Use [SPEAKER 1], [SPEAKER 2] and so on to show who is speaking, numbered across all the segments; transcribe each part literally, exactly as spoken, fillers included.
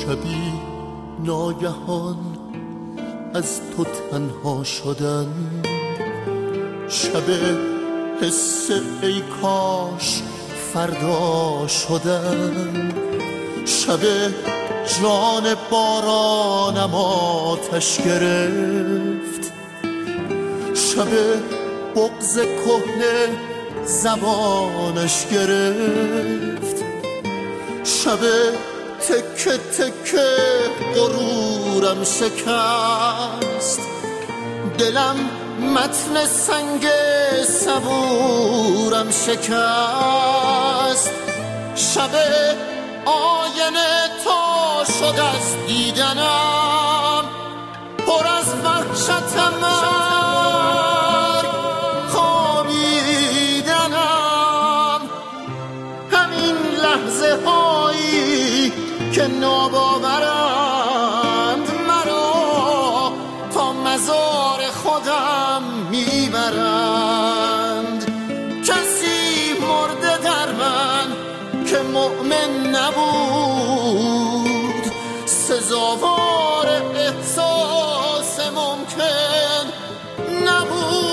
[SPEAKER 1] شبی ناگهان از تو تنها شدن، شب حس ای کاش فردا شدن، شب جان بارانم آتش گرفت، شب بغض کهنه زبانش گرفت، شب تکه تکه غرورم شکست، دلم متن سنگ صبورم شکست، شب آینه تا شد از دیدنم، پر از وحشت مرگ خوابیدنم، همین لحظه هایی که ناباورند مرا تا مزار خودم میبرند. کسی مرده در من که مؤمن نبود، سزاوار احساس ممکن نبود.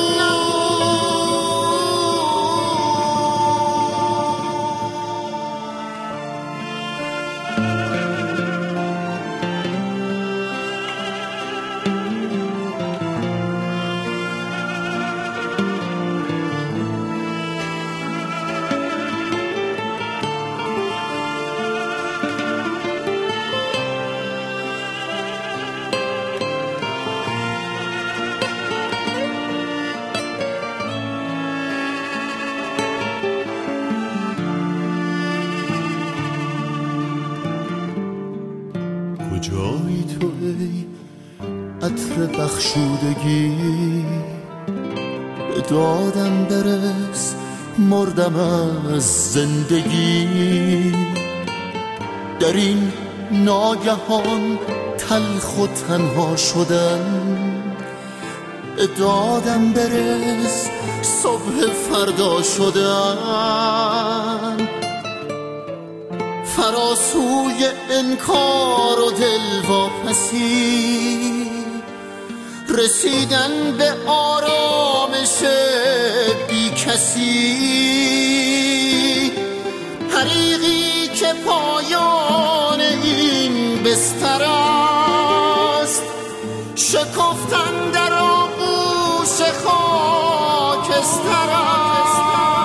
[SPEAKER 1] کجایی تو ای عطر بخشودگی، به دادم برس مردم از زندگی، در این ناگهان تلخ و تنها شدن، به دادم برس صبح فردا شدن، فراسوی انکار و دلواپسی، رسیدن به آرامش بی کسی، حریقی که پایان این بستر است، شکفتن در آغوش خاکستر است،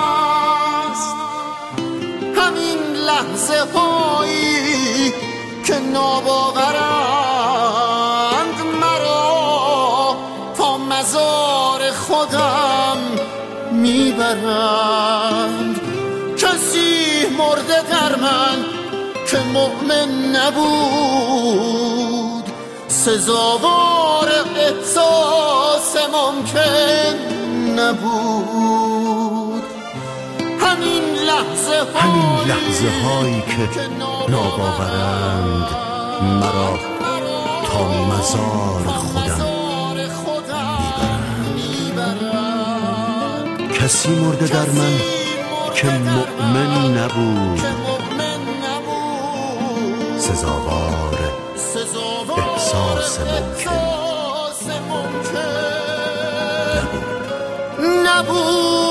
[SPEAKER 1] همین لحظه هایی که ناباورند مرا تا مزار خودم میبرند. کسی مرده در من که مؤمن نبود، سزاوار احساس ممکن نبود. همین لحظه
[SPEAKER 2] همین لحظه هایی که ناباورند مرا تا مزار خودم میبرند. کسی مرده در من که مؤمن نبود، سزاوار احساس ممکن نبود.
[SPEAKER 1] نبود